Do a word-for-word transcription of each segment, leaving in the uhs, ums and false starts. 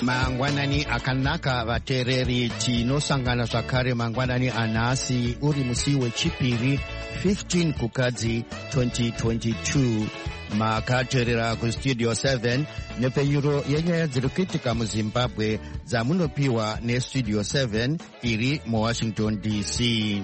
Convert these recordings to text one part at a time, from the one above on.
mangwanani akanaka vateereri, tinosangana zvakare mangwanani anhasi uri musi wechipiri fifteen kukadzi twenty twenty-two. Makateerera kustudio seven nepeyuro yenyaya dziri kuitika muzimbabwe dzamunopiwa nestudio seven iri muwashington D C.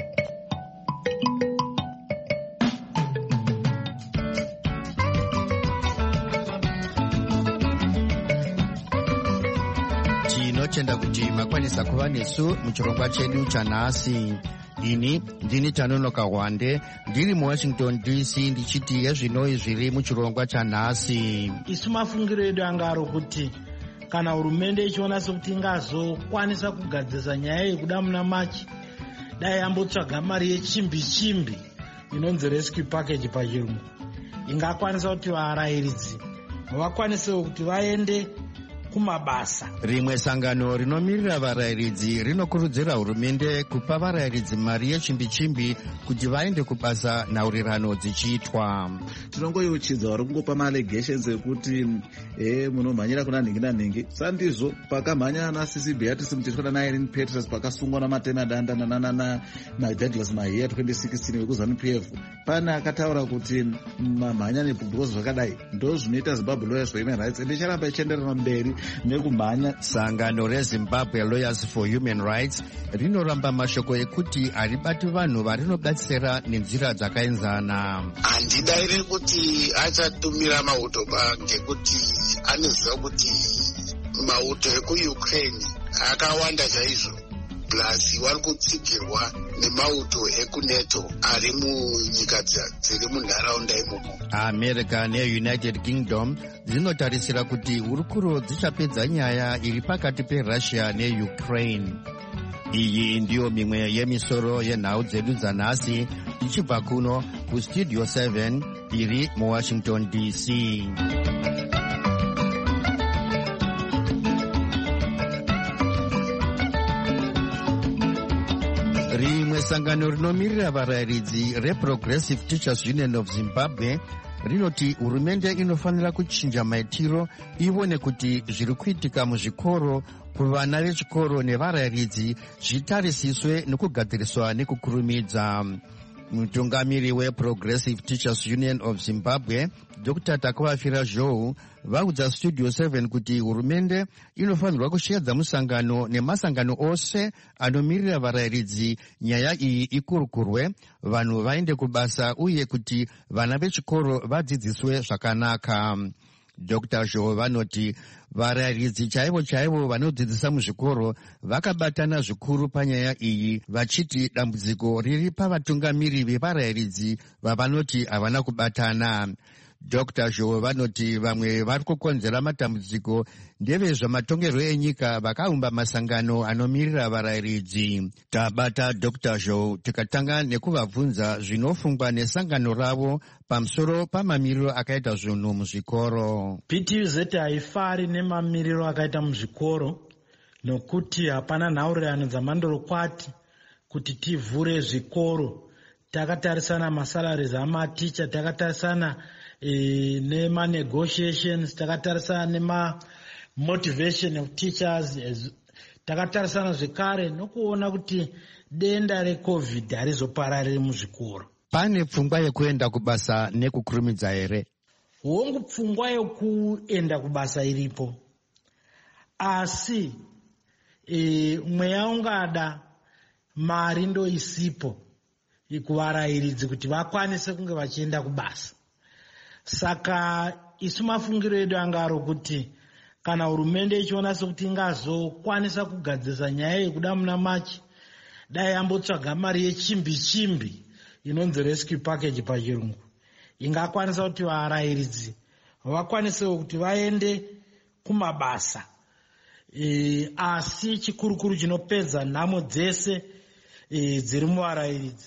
Tinotenda kuti makwanisa kuva nesu muchirongwa chedu chanhasi. Ini ndini Tanonoka Wande ndiri muwashington D C ndichiti yezvinoi zviri muchirongwa chanhasi. Isu mafungiro edu anga ari kuti kana hurumende ichiona sekuti ingazokwanisa kugadzirisa nyaya yekuda muna machi, dai ambotsvaga mari yechimbi chimbi inonzi rescue package pachirungu, ingakwanisa kuti varayiridzi vakwanisewo kuti vaende kumabasa. Rimwe sangano rinomirira varayiridzi rinokurudzira hurumende kupa varayiridzi mari yechimbi-chimbi kuti vaende kubasa nhaurirano dzichiitwa. Tinongoyeuchidza vari kungopa maalegations ekuti eh munomhanyira kuna nhingi nanhingi. Sandizvo pakamhanya ana C C Beatrice Mutethwa na Irene Petrus pakasungwa namatema danda na Douglas Mahiya twenty sixteen wekuzanu P F. Pana akataura kuti mamhanya nepugros zvakadai ndo zvinoita Zimbabwe Lawyers for Human Rights ende icharamba ichienderera mberi nekumhanya. Sangano reZimbabwe Lawyers for Human Rights rinoramba mashoko ekuti haribati vanhu varinobatsira nenzira dzakaenzana. Handidairi kuti achatumira mauto ngekuti anoziva kuti mauto ekuUkraine akawanda chaizvo, plus vari kutsigirwa nemauto ekuNATO ari munyika dziri munharaunda imomo. America neUnited Kingdom dzinotarisira kuti hurukuro dzichapedza nyaya iri pakati peRussia neUkraine. Iyi ndiyo mimwe yemisoro yenhau dzedu dzanhasi ichibva kuno kustudio seven iri muwashington D C. Rimwe sangano rinomirira varayiridzi reProgressive Teachers Union of Zimbabwe rinoti hurumende inofanira kuchinja maitiro ione kuti zviri kuitika muzvikoro kuvana vechikoro nevarayiridzi zvitarisiswe nekugadziriswa nekukurumidza. Mutungamiri weProgressive Teachers Union of Zimbabwe Doctor Takavafira Zhou vaudza Studio seven kuti hurumende inofanirwa kushedza musangano nemasangano ose anomirira varayiridzi nyaya iyi ikurukurwe, vanhu vaende kubasa uye kuti vana vechikoro vadzidziswe zvakanaka. Doctor Zhou vanoti varayiridzi chaivo chaivo vanodzidzisa muzvikoro vakabatana zvikuru panyaya iyi, vachiti dambudziko riri pavatungamiri vevarayiridzi vavanoti havana kubatana. Doctor Zhou vanoti vamwe vari kukonzera matambudziko ndevezvamatongerwo enyika vakaumba masangano anomirira varayiridzi. Tabata Doctor Zhou tikatanga nekuvabvunza zvinofungwa nesangano ravo pamusoro pamamiriro akaita zvinhu muzvikoro. P T U Z haifari nemamiriro akaita muzvikoro nokuti hapana nhaurirano dzamandorokwati kuti tivhure zvikoro. Takatarisana masalaries amaticha, takatarisana E, nema negotiations, takatarisana nema motivation of teachers, takatarisana zvekare nokuona kuti denda reCovid harizoparariri muzvikoro. Pane pfungwa yekuenda kubasa nekukurumidza here? Hongu pfungwa yekuenda kubasa iripo, asi e, mweya ungada mari ndo isipo ikuvarayiridzi kuti vakwanise kunge vachienda kubasa. Saka isu mafungiro edu anga ari kuti kana hurumende ichiona sekuti ingazokwanisa kugadzirisa nyaya yekuda muna machi, dai ambotsvaga mari yechimbi chimbi inonzi rescue package pachirungu, ingakwanisa kuti varayiridzi vakwanisewo kuti vaende kumabasa. E, asi chikurukuru chinopedza nhamo dzese e, dziri muvarayiridzi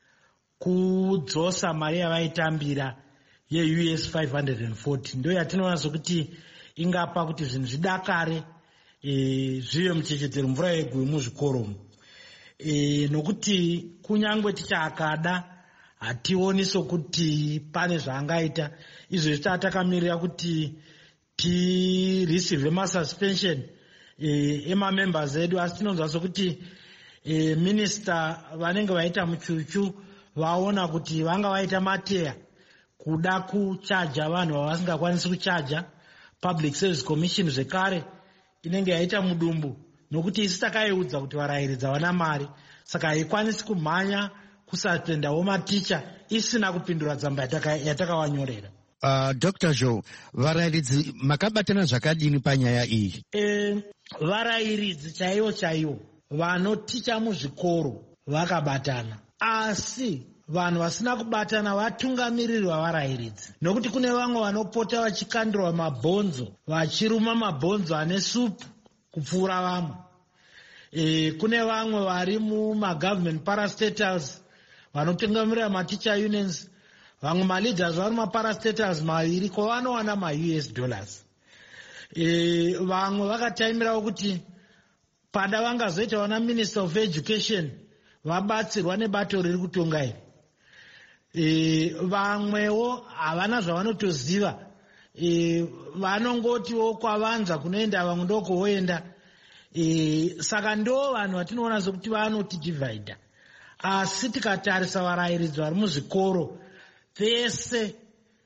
kudzosa mari yavaitambira ye-U S five hundred forty ndo yatinoona sokuti ingapa kuti zvinhu zvidakare e, zvive muchechetero mvura yegwe muzvikoro. E, nokuti kunyangwe tichakada hationi sokuti pane zvaangaita, izvo takamirira kuti tireceive masuspension eh, emamembers edu, asi tinonzwa sokuti eh, minister vanenge vaita muchuchu vaona kuti vanga vaita mateya kuda kuchaja vanhu vavasingakwanisi kuchaja. Public Service Commission zvekare inenge yaita mudumbu nokuti isi takaiudza kuti varayiridzi havana mari, saka haikwanisi kumhanya kusapindawo maticha isina kupindura tsamba yatakavanyorera. Uh, Doctor Joe, varayiridzi makabatana zvakadini panyaya iyi? E, varayiridzi chaivo chaivo vanoticha muzvikoro vakabatana, asi vanhu vasina kubatana vatungamiriri vavarayiridzi, nokuti kune vamwe vanopota vachikandirwa mabhonzo, vachiruma mabhonzo ane supu kupfuura vamwe. E, kune vamwe vari mumagovernment parastatals vanotungamirira maticha unions, vamwe maleaders vari maparastatals maviri kwavanowana ma-U S dollars. E, vamwe vakataimirawo kuti pada vangazoita vana minister of education vabatsirwa nebato riri kutonga iri. E, vamwewo havana zvavanotoziva, e, vanongotiwo kwavanza kunoenda vamwe ndokovoenda. E, saka ndo vanhu vatinoona sokuti vanotidivhaidha. Asi tikatarisa varayiridzi vari muzvikoro vese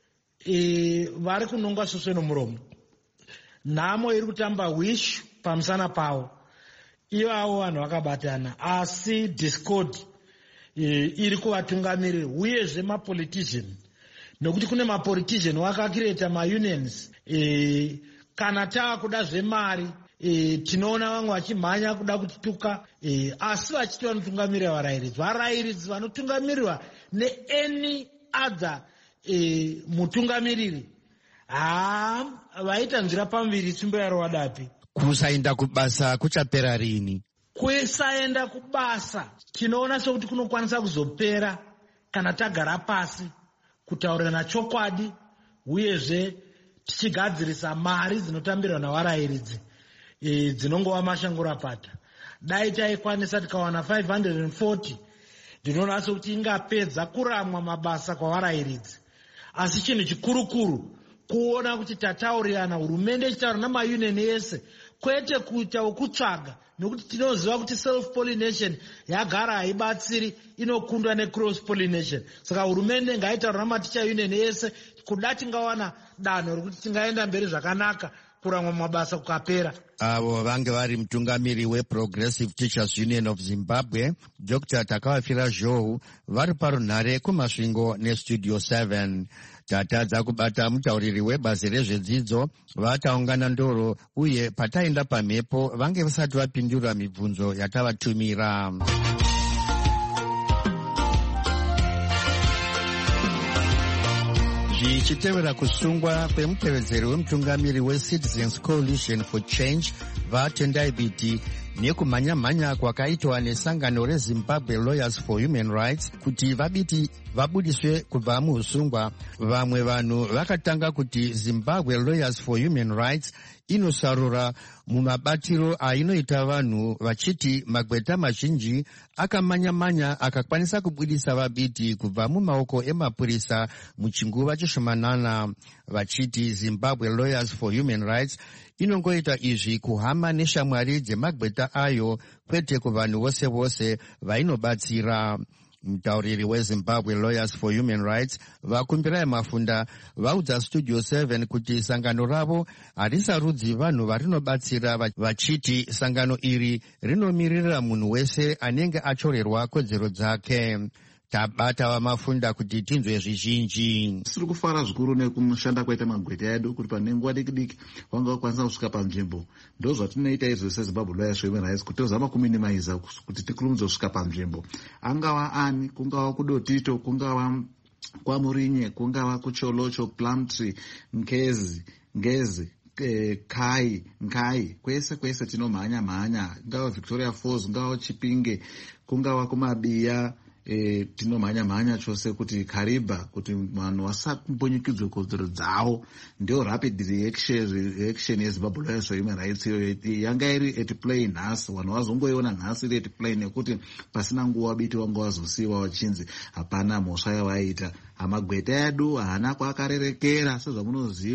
e, vari kunongwa suswe nomuromo. Nhamo iri kutamba wish pamusana pavo, ivavo vanhu vakabatana, asi discord e, iri kuvatungamirira, uyezve mapolitician, nokuti kune mapolitician vakakireta maunions. E, kana tava kuda zvemari e, tinoona vamwe vachimhanya kuda kutituka, e, asi vachiti vanotungamirira varayiridzi. Varayiridzi vanotungamirirwa neani other e, mutungamiriri haa vaita nzira pambiri tsvimbo yaro wadapi. Kusaenda kubasa kuchapera rini? Kusaenda kubasa tinoona sokuti kunokwanisa kuzopera kana tagara pasi kutaurirana chokwadi, uyezve tichigadzirisa mari dzinotambirwa navarayiridzi e, dzinongova mashangurapata. Dai taikwanisa tikawana five hundred forty, ndinoona sokuti ingapedza kuramwa mabasa kwavarayiridzi. Asi chinhu chikurukuru kuona kuti tataurirana, hurumende ichitaura namaunion ese, kwete kuita wokutsvaga, nokuti tinoziva kuti self pollination yagara haibatsiri, inokundwa necross pollination. Saka hurumende ngaitaura namaticha union ese kuda tingawana danho rokuti tingaenda mberi zvakanaka kuramwa mabasa kukapera. Avo vange vari mutungamiri weProgressive Teachers Union of Zimbabwe, Doctor Takavafira Joe, vari parunhare kumasvingo nestudio seven. Tatadza kubata mutauriri webazi rezvedzidzo, vataungana ndoro, uye pataenda pamhepo vange vasati vapindura mibvunzo yatavatumira. Zvichitevera kusungwa kwemutevedzeri wemutungamiri weCitizens Coalition for Change vatendai biti nekumhanya-mhanya kwakaitwa nesangano reZimbabwe Lawyers for Human Rights kuti vabiti vabudiswe kubva muusungwa, vamwe vanhu vakatanga kuti Zimbabwe Lawyers for Human Rights inosarura mumabatiro ainoita vanhu, vachiti magweta mazhinji akamhanya-mhanya akakwanisa kubudisa vabiti kubva mumaoko emapurisa muchinguva chishomanana, vachiti Zimbabwe Lawyers for Human Rights inongoita izvi kuhama neshamwari dzemagweta ayo, kwete kuvanhu vose vose vainobatsira. Mutauriri weZimbabwe Lawyers for Human Rights vakumbirai Mafunda vaudza Studio seven kuti sangano ravo harisarudzi vanhu varinobatsira, vachiti sangano iri rinomirira munhu wese anenge achorerwa kodzero dzake. Tabata vaMafunda kuti tinzwe zvizhinji. Tiri kufara zvikuru nekumushanda kwaita magweta edu kuti pane nguva diki diki vanga vakwanisa kusvika panzvimbo. Ndo zvatinoita izvo seZimbabwe Lawyers for Human Rights, kuti tozama kuminimiza kuti tikurumidze kusvika panzvimbo. Angava ani, kungava kuDotito, kungava kwaMurinye, kungava kuCholocho, Plumtree, Nkezi, Ngezi, Kai, Nkai, kwese kwese tinomhanya mhanya, ngava Victoria Falls, ngava Chipinge, kungava kuMabiya, E, tinomhanya mhanya chose kuti Kariba, kuti vanhu vasakumbunyukidzwe kodzero dzavo. Ndio rapid reaction reaction yeZimbabwe Lawyers for Human Rights yanga iri at play nhasi, vanhu vazongoiona nhasi iri at play, nekuti pasina nguva biti vanga vazosiyiwa vachinzi hapana mhosva yavaita. Amagweta edu haana kwaakarerekera sezvamunoziva.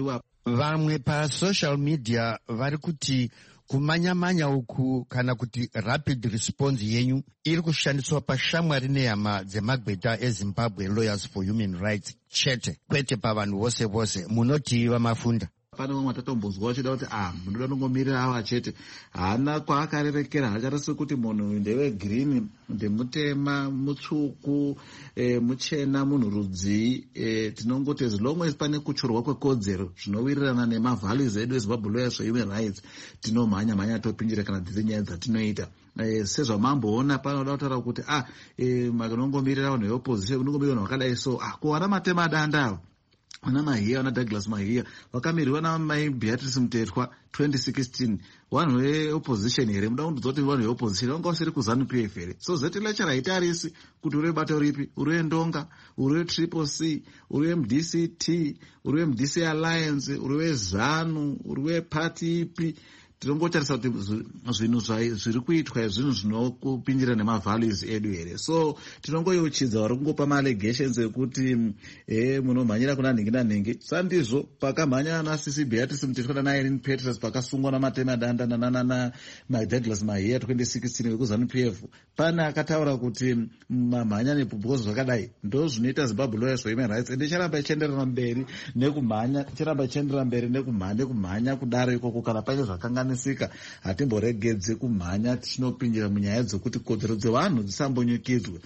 vamwe pasocial media vari kuti kumanya-manya uku kana kuti rapid response yenyu iri kushandiswa pashamwari nehama dzemagweta ezimbabwe lawyers for human rights chete, kwete pavanhu vose vose. Munoti vamafunda? Pane vamwe watatombonzwa vachida kuti ah munoda kungomirira ava chete, haana kwaakarerekera. Hacharasi kuti munhu ndewegirini, ndemutema, mutsvuku, e, muchena, munhu rudzii. E, tinongoti as long as pane kuchorwa kwekodzero zvinowirirana nemavalues edu ezimbabwe lawyers for human rights, tinomhanya mhanya topinjira kana dziri nyaya dzatinoita. E, sezvamamboona panoda kutaura kuti ah e, makanongomirira vanhu veopposition, kunongomirira vanhu vakadai so ah kuwana matema adanda ava ana Mahia, ana Douglas Mahia vakamirwa namai Beatrice Mutetwa twenty sixteen. Vanhu veopposition here, muda kundiudza kuti vanhu veopposition vanga vasiri kuZANU-P F here. So zeti lecture haitarisi kuti uri webato ripi, uri wendonga, uri wetriple C, uri weM D C T, uri weM D C Alliance, uri weZANU, uri weparty ipi. Tinongotarisa kuti zvinhu zviri kuitwa zvinhu zvinokupinjira nemavalues edu here. So tinongoyeuchidza vari kungopa maallegations ekuti e munomhanyira kuna nhingi nanhingi. Sandizvo pakamhanya ana C C Beatrice Mutetwa nana Irene Peters pakasungwa namatema danda nana Douglas Mahia twenty sixteen vekuZANU-P F, pane akataura kuti mamhanya nepropose zvakadai ndo zvinoita Zimbabwe Lawyers for Human Rights, ende icharamba ichienderera mberi nekumhanya, ichiramba ichienderera mberi nekumhanya kumhanya kudaro ikoko kana paine zvakanga sika hatimboregedze kumhanya tichinopinjira munyaya dzokuti kodzero dzevanhu dzisambonyukidzwe.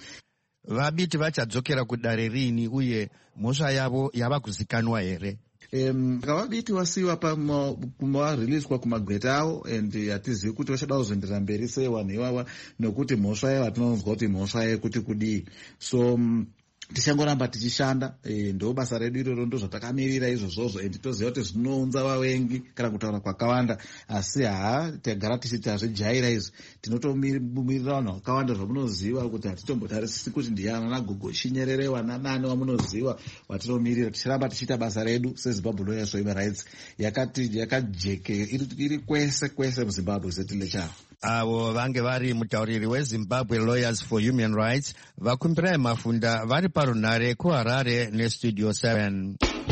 Vabiti vachadzokera kudare rini uye mhosva yavo yava kuzikanwa here? Um, kavabiti wasiwa kumareleaswa kumagweta avo and hatizivi kuti vachada kuzoenderera mberi sei vanhu ivava, nokuti mhosva yavo hatinonzwa kuti mhosva yekuti kudii. So um, tichangoramba tichishanda, e, ndo basa redu iroro, ndo zvatakamirira izvozvozvo, and toziva kuti zvinounza vavengi kana kutaura kwakawanda, asi haa tagara tichiti hazvijaira izvi. Tinotomirira vanhu vakawanda zvamunoziva kuti hatitombotarisisi kuti ndiana nagogo Chinyerere wananani wamunoziva watinomirira. Tichiramba tichiita basa redu seZimbabwe Lawyers for Human Rights yakati yakajeke iri, iri kwese kwese muZimbabwe setile chavo. Avo vange vari mutauriri weZimbabwe Lawyers for Human Rights vakumbirai Mafunda vari parunhare kuHarare nestudio seven.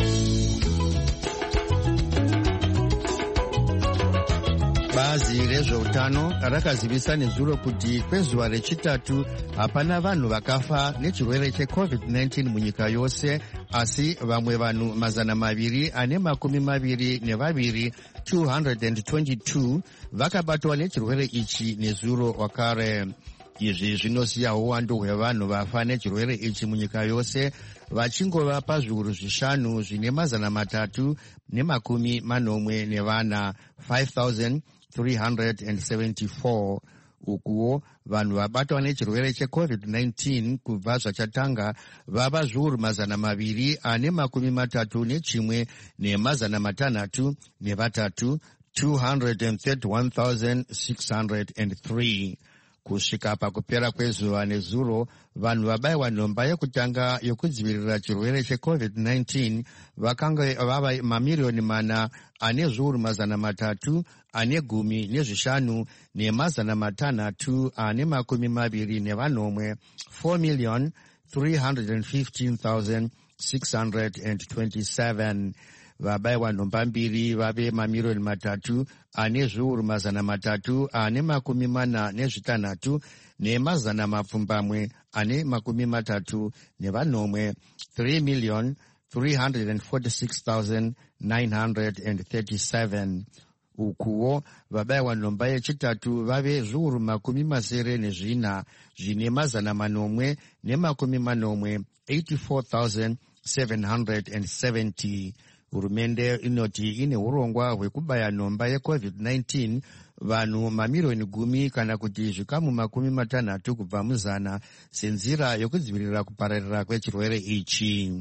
Bazi rezveutano rakazivisa nezuro kuti kwezuva rechitatu hapana vanhu vakafa nechirwere checovid nineteen munyika yose, asi vamwe vanhu mazana maviri ane makumi maviri nevaviri two hundred twenty-two vakabatwa nechirwere ichi nezuro wakare. Izvi zvinosiya uwandu hwevanhu vafa nechirwere ichi munyika yose vachingova pazviuru zvishanu zvine mazana matatu nemakumi manomwe nevana five thousand three hundred seventy-four. Ukuwo vanhu vabatwa nechirwere checovid nineteen kubva zvachatanga vava zviuru mazana maviri ane makumi matatu nechimwe nemazana matanhatu nevatatu two hundred thirty-one thousand six hundred three. Kusvika pakupera kwezuva nezuro, vanhu vabayiwa nhomba yekutanga yokudzivirira chirwere checovid nineteen vakanga vava mamiriyoni mana ane zviuru mazana matatu ane gumi nezvishanu nemazana matanhatu ane makumi maviri nevanomwe four million three hundred fifteen thousand six hundred twenty-seven. Vabayiwa nhomba mbiri vave mamiriyoni matatu ane zviuru mazana matatu ane makumi mana nezvitanhatu nemazana mapfumbamwe ane makumi matatu nevanomwe three million three hundred forty-six thousand nine hundred thirty-seven. Ukuwo vabayiwa nhomba yechitatu vave zviuru makumi masere nezvina zvine mazana manomwe nemakumi manomwe eighty-four thousand seven hundred seventy. Hurumende inoti ine urongwa hwekubaya nhomba yecovid nineteen vanhu mamiriyoni gumi kana kuti zvikamu makumi matanhatu kubva muzana senzira yokudzivirira kupararira kwechirwere ichi.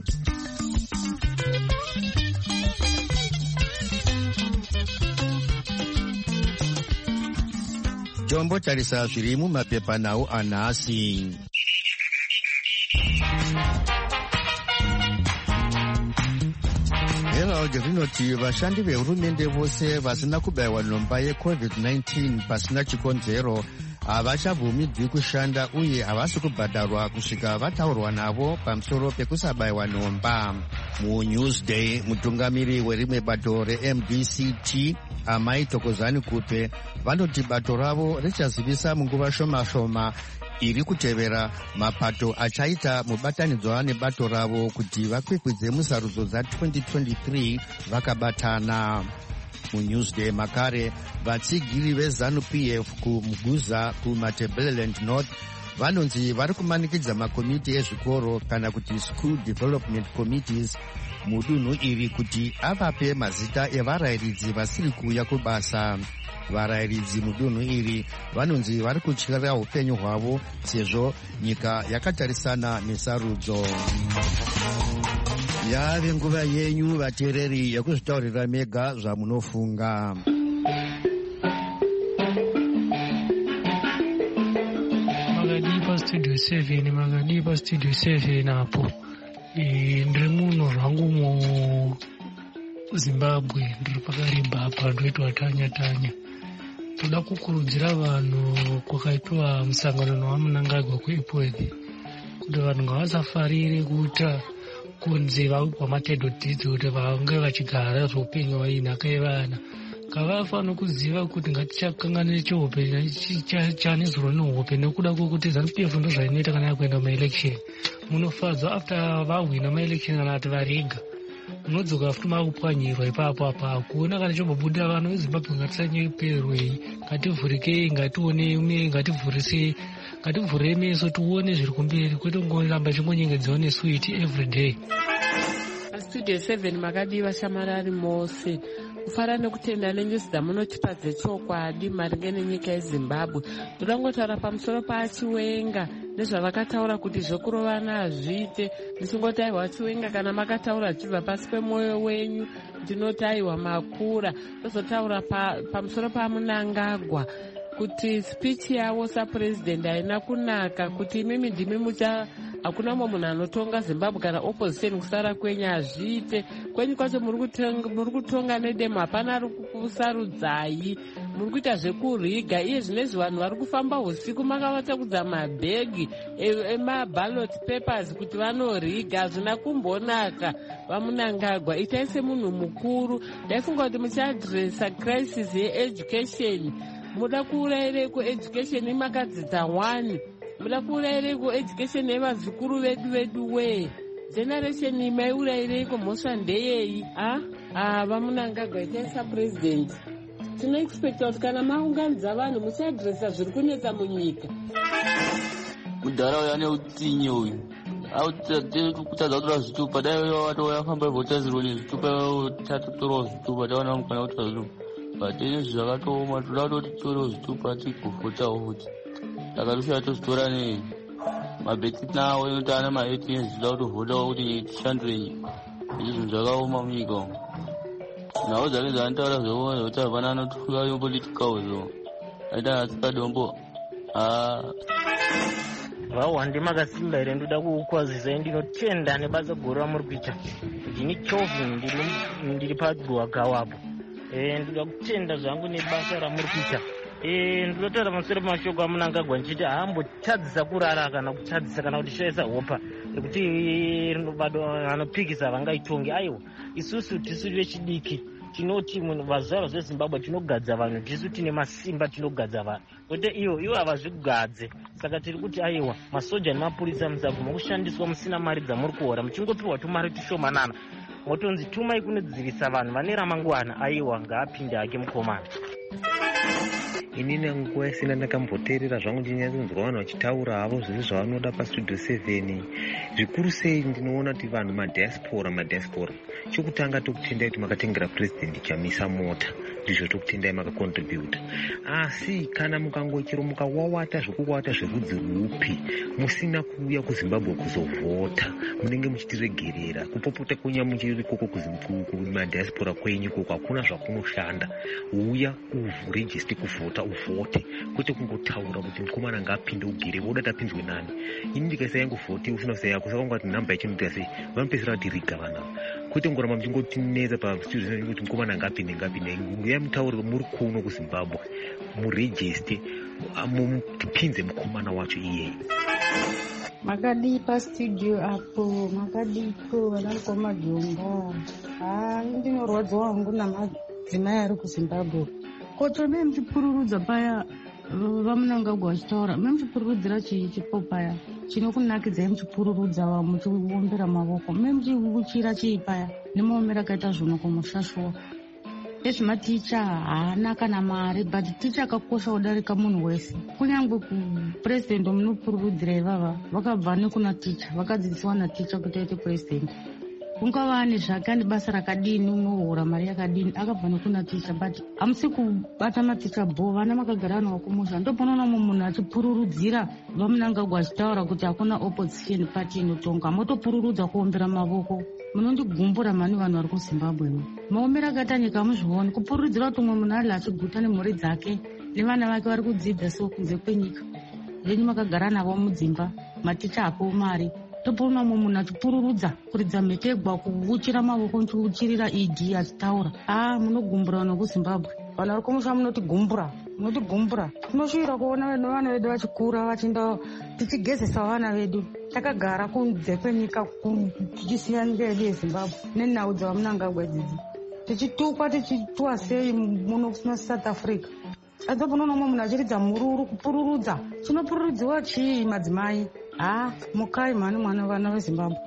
Tombotarisa zviri mumapepanhau anhasi. Herald rinoti vashandi vehurumende vose vasina kubayiwa nhomba yecovid nineteen pasina chikonzero havachabvumidzwi kushanda uye havasi kubhadharwa kusvika vataurwa navo pamusoro pekusabayiwa nhomba. MuNewsday, mutungamiri werimwe bato reM D C T Amai Thokozani Kupe vanoti bato ravo richazivisa munguva shoma shoma iri kutevera mapato achaita mubatanidzwa nebato ravo kuti vakwikwidze musarudzo dza-twenty twenty-three vakabatana. MuNewsday makare vatsigiri veZANU P F kuMuguza kuMatabeleland North vanonzi vari kumanikidza makomiti ezvikoro kana kuti school development committees mudunhu iri kuti avape mazita evarayiridzi vasiri kuuya kubasa. Varayiridzi mudunhu iri vanonzi vari kutyira upenyu hwavo sezvo nyika yakatarisana nesarudzo. Yave nguva yenyu vateereri yekuzvitaurira mega zvamunofunga. Makadipa studio seven, makadipa studio seven apo. Ndiri munhu zvangu mu Zimbabwe, ndiri pakarimba apa ndoitwa tanya tanya. Toda kukurudzira vanhu kwakaitwa musangano waMunangagwa kuEpworth kuti vanhu ngavasafarire kuita kunze vaupa matedhodhidzi kuti vange vachigara zveupenyu vainhaka yevana. Ngavafanira kuziva kuti ngatichakanganire cheupenyu chanizorwa nehope nekuda kwokuti ZANU P F ndo zvainoita kana yakuenda maelection. Munofadzwa after vahwina maelection kana kuti varega munodzoka futi makupwanyirwa ipapo apa kuona kana chombobuda vanhu veZimbabwe ngatisanyeperwei, ngativhurikei, ngatione ume ngativhurise ngativhure meso tuone zviri kumberi kwete kungoramba chingonyengedzewa neswiti every day. Studio seven makadiwa shamarari mose kufara nekutenda nenyusi dzamunotipa dzechokwadi maringe nenyika yeZimbabwe. Toda kungotaura pamusoro paChiwenga nezvavakataura kuti zvokurovana hazviite. Ndisingoti aiwa Chiwenga kana makataura zvibva pasi pemwoyo wenyu ndinoti aiwa makura. Tozotaura pa, pamusoro paMunangagwa kuti speech yavo sapresident haina kunaka, kuti imimi ndimi mucha hakuna mumwe munhu anotonga Zimbabwe kana opposition kusara kwenyu hazviite. Kwenyu kwacho muri kutonga nedemo, hapana ari kusarudzai, muri kuita zvekuriga. Iye zvinezvi vanhu vari kufamba usiku makavatakudza mabhegi emaballot papers kuti vanoriga, hazvina kumbonaka. VaMunangagwa, itai semunhu mukuru. Ndaifunga kuti muchiadresa crisis yeeducation. Muda kuurayire kueducation imakadzidza one, muda kuurayire kueducation yevazukuru vedu vedu we generation imaiurayire kumhosva ndeyei. Ah, ah, VaMunangagwa itai sapresident. Tinoexpecta kuti kana maunganidza vanhu muchiadresa zviri kunetsa munyika. Kudhara uya neutsinye uyu kutadza kutora zvitupa, dai watofamba voters roll zvitupa tatotorawo zvitupa taona mukana kutora zvitupa, but izvi zvakatooma. Toda kutoti titorewo zvitupa tikuvhotawo futi, saka tosvika tozvitora nemabheti nawo inoti ana ma-eighteen zvida kutovhotawo kuti tishandure nyika. Izvi zvinhu zvakaoma munyika umu. Nhau dzake dzanotaura zvokuti zvokuti hapana anotuka yomboletikawo zvo aita asikadombo. Vawandi makasimba here, ndoda kukwazisai ndinotenda nebasa guru ramuri kuita. Ndini Chauvin, ndiri paGwagawapo. Ndoda kutenda zvangu nebasa ramuri kuita. Ndinotaura pamusoro pemashoko aMunangagwa ndichiti haambotadzisa kurara kana kutadzisa kana kuti shaisa hopa yekuti bado anopikisa vangaitonge. Aiwa, isusu tisu vechidiki tinoti vazvarwa zveZimbabwe tinogadza vanhu, tisu tine masimba tinogadza vanhu, kwete iwo iwo havazvigadze. Saka tiri kuti aiwa, masoja nemapurisa musaguma kushandiswa musina mari dzamuri kuhora, muchingopiwa tumari tushomanana motonzi tumai kunodzivisa vanhu vane ramangwana. Aiwa, ngaapinde hake mukomana. Inini nguva isina ndakamboteerera zvangu ndinyatsonzwa vanhu vachitaura havo zvinhu zvavanoda pastudio seven. Zvikuru sei ndinoona kuti vanhu madiaspora madiaspora chokutanga tokutendai kuti makatengera president chamisa mota, ndizvo tokutendai makacontributa. Asi kana mukangochero mukawawata zvekuwata zverudzi rwupi musina kuuya kuZimbabwe kuzovhota, munenge muchitiregerera kupopota kunya muchiri koko kumadiaspora kwenyu koko hakuna zvakunoshanda. Uya uregister kuvhota uvhote, kwete kungotaura kuti mukomana ngaapinde ugere voda tapinzwe nani. Ini ndikaisa yangu vhoti usina kusaya kusaka ngati namba yachinoti sei vanopedzera kuti riga vanava. kwete ngoramba muchingotinetsa pastudio kuti mukomana ngapinde ngapinde nguya mutauriro muri kuno kuzimbabwe murejiste mupinze mukomana wacho iyeye. Makadi pastudio apo makadiko vanakoma jomba hai ndinorwadziwa hangu namadzimai ari kuzimbabwe koto me muchipururudza paya vamunangagwa vachitaura me muchipururudzira chipo paya chinokunakidzai muchipururudza va muchiombera mavoko me muchiuchira chii paya nemaomero akaita zvono kumushashuwa ezvematicha haana kana mari but ticha akakosha kudarika munhu wese kunyange kupurezidendi munopururudzira ivava vakabva nekuna ticha vakadzidziswa naticha kuti aite purezidendi ungava nezvake ane basa rakadini unohora mari yakadini akabva nekuna ticha but hamusi kubata maticha bo vana makagara nawo kumusha ndopanoona mumwe munhu achipururudzira vamunangagwa achitaura kuti hakuna opposition party inotonga motopururudza kuombera mavoko munondigumbura mani vanhu vari kuzimbabwe maomero akaita nyika muzvioni kupururudzira kuti umwe munhu ari achiguta nemhuri dzake nevana vake vari kudzidza so kunze kwenyika venyu makagara navo mudzimba maticha hapo mari topoona umwe munhu achipururudza kuridza mhetegwa kuuchira mavoko nchiuchirira idi achitaura a munogumbura vanhu vekuzimbabwe vanhu vari kumusha munotigumbura munotigumbura tinoshuvira kuona vana vedu vachikura vachienda tichigezesa vana vedu takagara kunze kwenyika tichisiya nyika yedu yezimbabwe nenhau dzavamunangagwa dzidzi tichitukwa tichitwa sei muno south africa adzoponoona umwe munhu achiridza mururu kupururudza chinopururudziwa chii madzimai ha mukai mhani mwana vana vezimbabwe.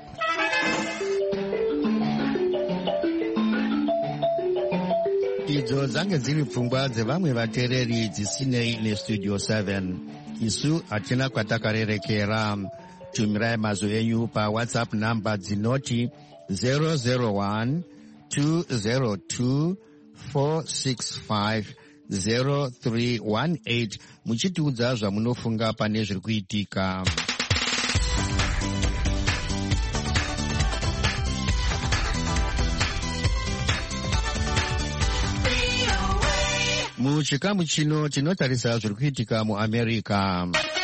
Idzo dzange dziri pfungwa dzevamwe vateereri dzisinei nestudio seven. Isu hatina kwatakarerekera. Tumirai mazwi enyu pawhatsapp namba dzinoti zero zero one two zero two four six five zero three one eight muchitiudza zvamunofunga pane zviri kuitika. Muchikamu chino tinotarisa zviri kuitika muAmerica.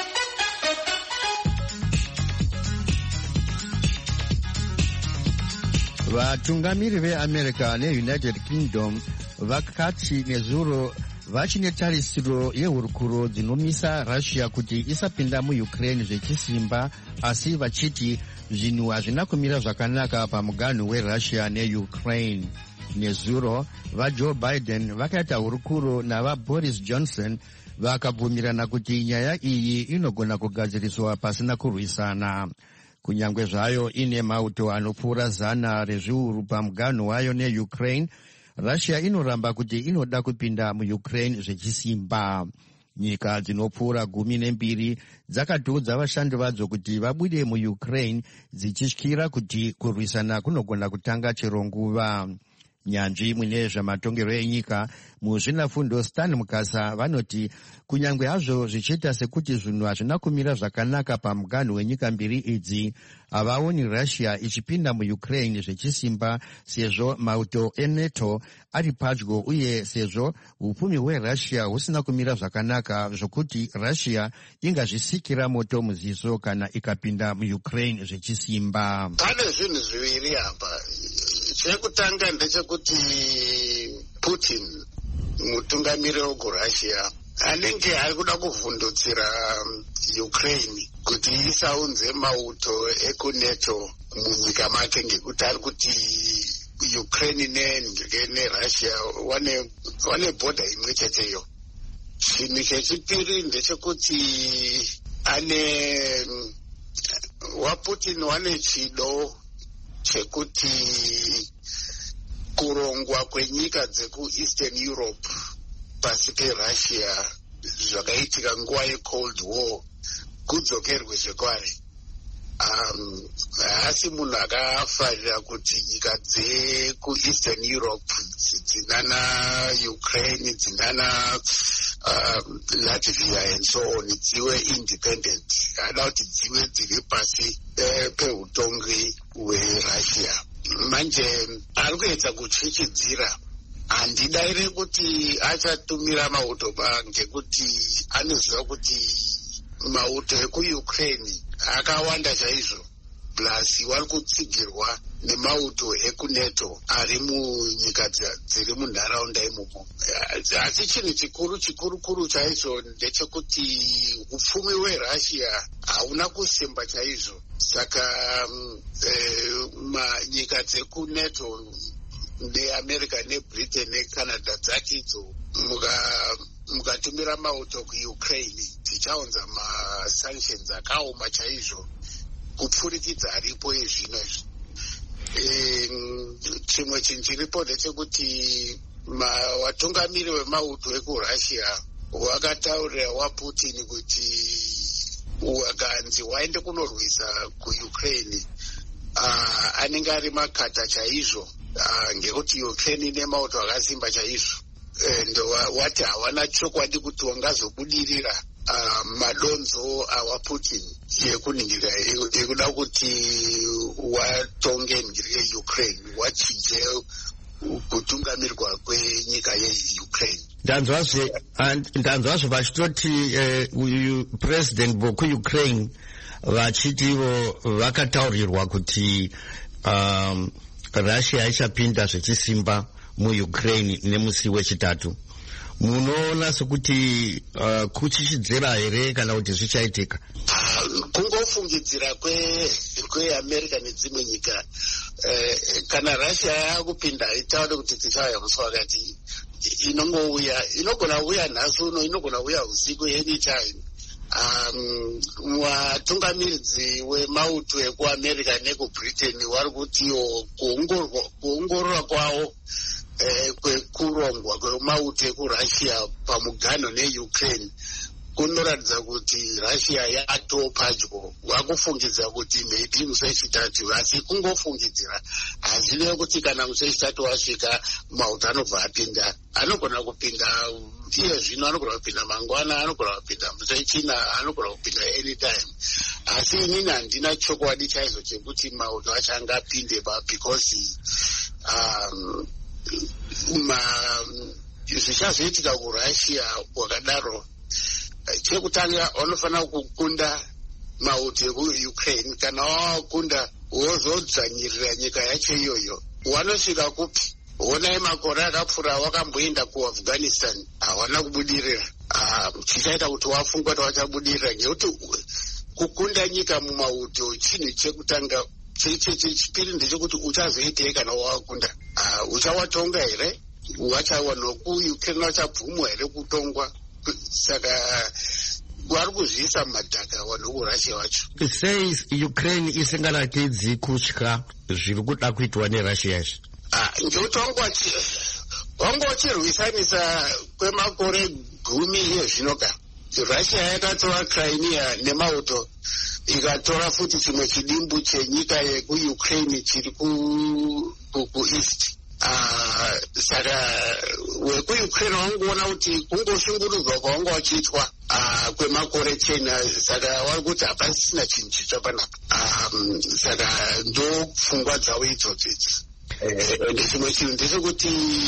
Vatungamiri veAmerica neUnited Kingdom vakati nezuro vachine tarisiro yehurukuro dzinomisa Russia kuti isapinda muUkraine zvechisimba, asi vachiti zvinhu hazvina kumira zvakanaka pamuganhu weRussia neUkraine. Nezuro vaJoe Biden vakaita hurukuro navaBoris Johnson vakabvumirana kuti nyaya iyi inogona kugadziriswa pasina kurwisana. Kunyange zvayo ine mauto anopfuura zana rezviuru pamuganhu wayo neUkraine, Russia inoramba kuti inoda kupinda muUkraine zvechisimba. Nyika dzinopfuura gumi nembiri dzakatiudza vashandi vadzo kuti vabude muUkraine dzichityira kuti kurwisana kunogona kutanga chero nguva. Nyanzvi mune zvamatongerwo enyika muzvinafundo Stan Mukasa vanoti kunyange hazvo zvichiita sekuti zvinhu hazvina kumira zvakanaka pamuganhu wenyika mbiri idzi, havaoni Russia ichipinda muUkraine zvechisimba sezvo mauto eNATO ari padyo uye sezvo upfumi hweRussia husina kumira zvakanaka zvokuti Russia ingazvisikira moto muziso kana ikapinda muUkraine zvechisimba. Pane zvinhu zviviri apa. Chekutanga ndechekuti Putin mutungamiri wekurussia anenge ari kuda kuvhundutsira Ukraine kuti isaunze mauto ekuNATO munyika make, ngekuti ari kuti Ukraine neRussia wane wane bhodha imwe cheteyo. Chinhu chechipiri ndechekuti ane waPutin wane chido chekuti kurongwa kwenyika dzekuEastern Europe pasi peRussia zvakaitika nguva yeCold War kudzokerwe zvekare. Um, asi munhu akafarira kuti nyika dzekuEastern Europe dzinana Ukraine dzinana um, Latvia and so on dziwe independent, hada kuti dziwe dziri pasi eh, peutongi hweRussia. Manje ari kuedza kuchichidzira. Handidairi kuti achatumira mauto ba ngekuti anoziva kuti mauto ekuUkraine akawanda chaizvo, plus vari kutsigirwa nemauto ekuneto ari munyika dziri munharaunda imomo. Asi chinhu chikuru chikuru kuru chaizvo ndechekuti upfumi hwerussia hauna kusimba chaizvo. Saka nyika dzekuneto neamerica nebritain necanada dzati idzo mukatumira mauto kuukraine tichaunza masanctions akaoma chaizvo kupfurikidza aripo ezvino izvi. Chimwe chinhu chiripo ndechekuti watungamiri wemauto ekurussia wakataurira waputin kuti wakanzi waende kunorwisa kuukraine anenge ari makata chaizvo ngekuti Ukraine ine mauto akasimba chaizvo. And wati hawana chokwadi kuti wangazobudirira madonzo awaputin yekuningirira yekuda kuti watonge ningirira Ukraine wachinje kutungamirwa kwenyika yeukraine. ndanzwazve vachitoti uyu president wekuukraine vachiti ivo vakataurirwa kuti um, russia ichapinda zvechisimba muukraine nemusi wechitatu. Munoona sekuti uh, kuchichidzira here kana kuti zvichaitika? Uh, kungofungidzira kweamerica nedzimwe nyika. Uh, kana russia yakupinda itaure kuti tichauya musi wakati inongouya inogona kuuya nhasi uno inogona kuuya usiku anytime. Um, watungamiridzi wemauto ekuamerica nekubritain vari kutiwo kuongorora kwavo eh, kwekurongwa kwemauto ekurussia pamuganho neukraine kunoratidza kuti russia yatopadyo. Wakufungidza kuti maybe musi wechitatu, asi kungofungidzira. Hazvinewo kuti kana musi wechitatu wasvika mauto anobva apinda. Anogona kupinda iye zvino, anogona kupinda mangwana, anogona kupinda musi wechina, anogona kupinda anytime. Asi inini handina chokwadi chaizvo chekuti mauto acho angapinde pa because um, zvichazoitika kurussia wakadaro. Chekutanga wanofanira kukunda mauto ekuukraine. Kana wawakunda wozodzvanyirira nyika yacho iyoyo. Wanosvika kupi? Honai makore akapfuura wakamboenda kuafghanistan hawana kubudirira. Chichaita kuti wafunga kuti wachabudirira ngekuti kukunda nyika mumauto chinhu chekutanga. Chechipiri ndechekuti uchazoitei kana wawakunda. Uchawatonga here? Wachawana kuukraine wachabvumwa here kutongwa? Saka vari kuzviisa mumadhaka vanhu vekurussia vacho. Sei Ukraine isingaratidzi kutya zviri kuda kuitwa nerussia izvi? Ngekuti wanga wachirwisanisa kwemakore gumi ezvinoka. Russia yakatora Crimea nemauto ikatora futi chimwe chidimbu chenyika yekuukraine chiri kueast. Uh, saka wekuukraine wangoona kuti kungoshungurudzwa kwawanga wachiitwa uh, kwemakore chena. Saka vari kuti hapasisina chinhu chitsva panapa. Um, saka ndo pfungwa dzavo idzodzo idzi. Ende chimwe chinhu ndechekuti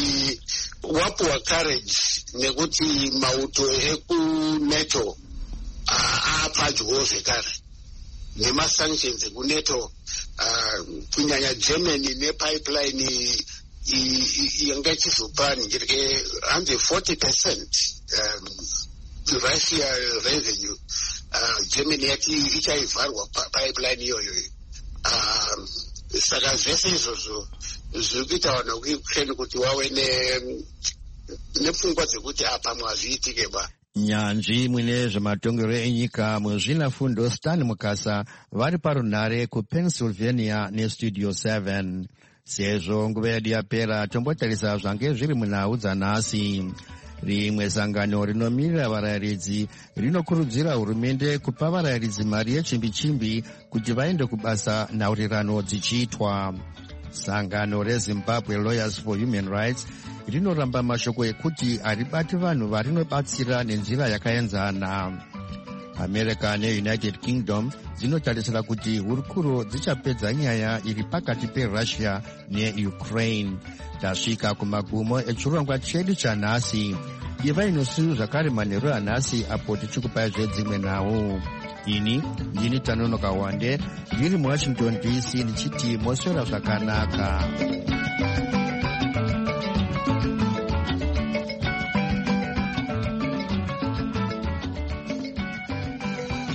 wapuwa courage nekuti mauto ekuneto uh, apadyo zvekare nemasanctions ekuneto, uh, kunyanya Germany nepipeline yanga ichizopa ningirike hanzi forty percent um, Russia revenue. Uh, Germany yati ichaivharwa pipeline iyoyo. Um, saka zvese izvozvo zviri kuita vanhu vekuukraine kuti wave nepfungwa dzekuti apamwe hazviitike ba. Nyanzvi mwine zvematongero enyika muzvina fundo Stan Mukasa vari parunhare kuPennsylvania nestudio seven. Sezvo nguva yedu yapera tombotarisa zvange zviri munhau dzanhasi. Rimwe sangano rinomirira varayiridzi rinokurudzira hurumende kupa varayiridzi mari yechimbi-chimbi kuti vaende kubasa nhaurirano dzichiitwa. Sangano reZimbabwe Lawyers for Human Rights rinoramba mashoko ekuti haribati vanhu varinobatsira nenzira yakaenzana. America neUnited Kingdom dzinotarisira kuti hurukuro dzichapedza nyaya iri pakati peRussia neUkraine. Tasvika kumagumo echirongwa chedu chanhasi. Iva inosiyo zvakare manheru anhasi apo tichikupai zvedzimwe nhau. ini ndini Tanono Kawande ndiri muWashington D C ndichiti moswera zvakanaka.